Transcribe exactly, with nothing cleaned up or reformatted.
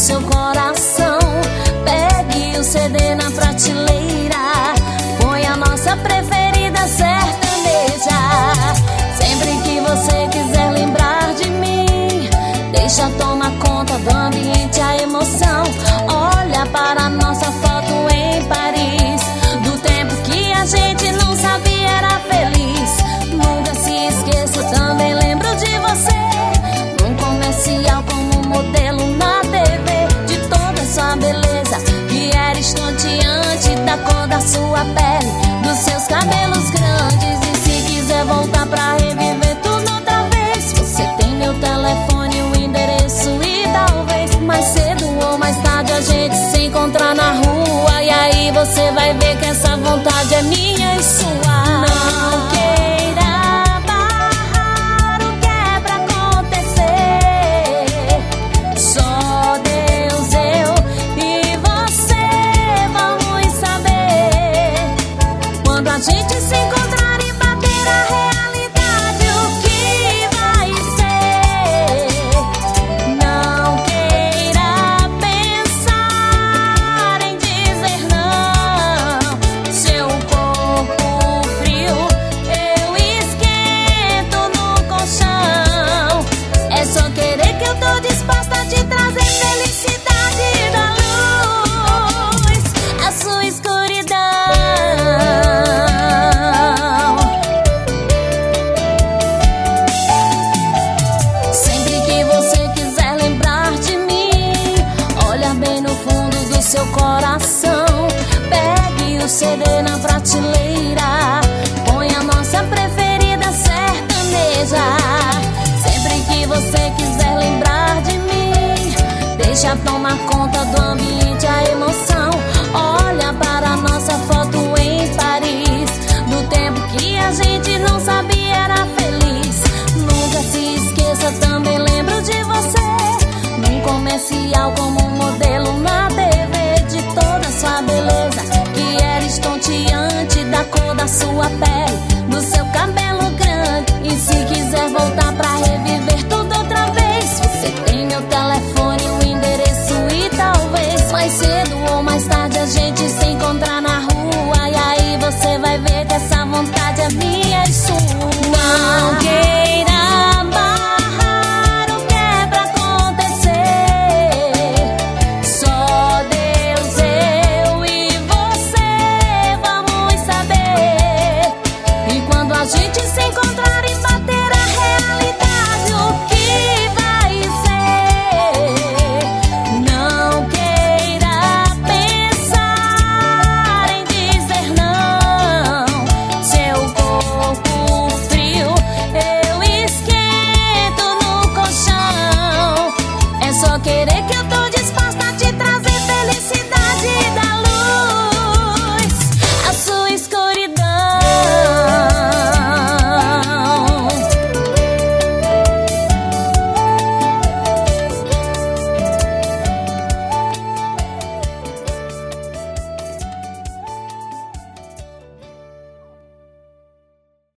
seu coração. Pegue o C D na prateleira, põe a nossa preferida sertaneja. Sempre que você quiser lembrar de mim, deixa tomar conta do ambiente, a emoção. Olha para a nossa foto em Paris, do tempo que a gente não sabia era feliz. Nunca se esqueça, também lembro de você, num comercial como modelo na T V, de toda sua beleza, que era estonteante, da cor da sua pele, dos seus cabelos grandes. E se quiser voltar pra reviver tudo outra vez, você tem meu telefone, o endereço, e talvez mais cedo ou mais tarde a gente se encontrar na rua. E aí você vai ver que essa vontade é minha e sua. Não queira barrar o que é pra acontecer, só Deus, eu e você vamos saber. Quando a gente se encontrar e bater a realidade, o que vai ser. Não queira pensar em dizer não, seu corpo frio eu esquento no colchão. É só querer que eu tô disposta a te trazer felicidade da luz, a sua escuridão. Sempre que você quiser lembrar de mim, olha bem no fundo do seu coração. Pegue o C D na prateleira, põe a nossa preferida sertaneja. Sempre que você quiser lembrar de mim, deixa tomar conta do ambiente, a emoção. Olha para a nossa foto em Paris, do tempo que a gente não sabia era feliz. Nunca se esqueça, também lembro de você, num comercial como modelo na T V, de toda sua beleza, que era estonteante, da cor da sua pele, do seu cabelo grande. E se quiser voltar pra reviver tudo outra vez, você tem meu telefone, o endereço, e talvez mais cedo ou mais tarde a gente se encontrar na rua. E aí você vai ver que essa vontade é minha e sua. Não queira barrar o que é pra acontecer, só Deus, eu e você vamos saber. E quando a gente se encontrar e bater a realidade, o que vai ser. Não queira pensar em dizer não, seu corpo frio eu esquento no colchão. É só querer